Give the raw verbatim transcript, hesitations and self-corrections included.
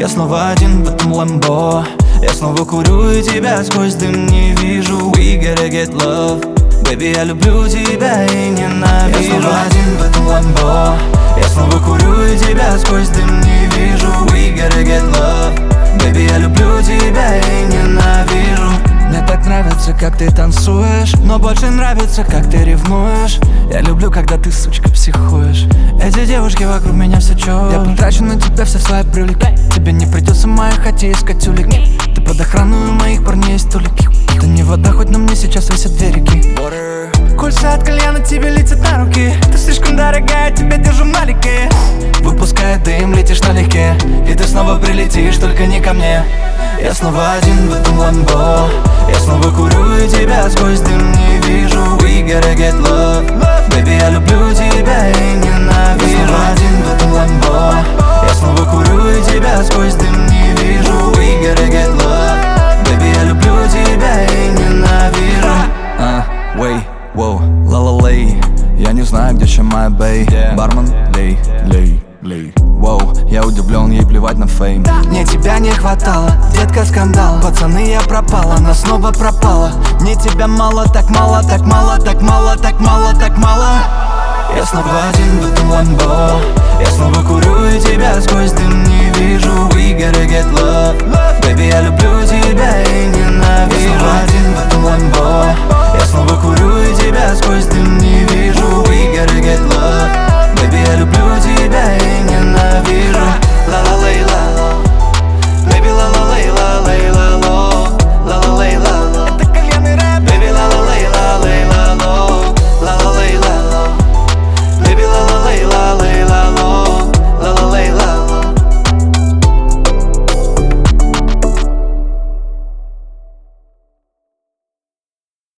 Я снова один в этом ламбо. Я снова курю и тебя сквозь дым не вижу. We gotta get love. Baby, я люблю тебя и ненавижу. Я снова один в этом ламбо. Я снова курю и тебя сквозь дым не вижу. We gotta get love. Baby, я люблю тебя и ненавижу. Мне так нравится, как ты танцуешь, но больше нравится, как ты ревнуешь. Я люблю, когда ты, сучка, психуешь. Эти девушки вокруг меня все чё. Я потрачу на тебя все свои привлекай. Тебе не придется в моей хате искать улик. Ты под охраной у моих парней есть столик. Это не вода, хоть на мне сейчас висят две реки. Кольца от кальяна тебе летят на руки. Ты слишком дорогая, тебя держу маленькие. Выпуская дым, летишь налегке. И ты снова прилетишь, только не ко мне. Я снова один в этом ламбо. Я снова курю и тебя сквозь дым не вижу. We gotta get love. Baby, я люблю тебя и ненавижу. Я снова один в этом ламбо. Я снова курю и тебя сквозь дым не вижу. We gotta get love. Baby, я люблю тебя и ненавижу. А, wait. Воу, ла-ла-лей. Я не знаю, где еще моя бэй. Бармен, лей, лей, лей. Воу, я удивлен, ей плевать на фейм. Мне тебя не хватало, детка, скандал. Пацаны, я пропала, она снова пропала. Мне тебя мало, так мало, так мало, так мало, так мало, так мало. Я снова один в этом ламбо. Я снова курю и тебя сквозь дым не вижу. We gotta get love. Baby, я люблю тебя и ненавижу. Я снова один в этом ламбо.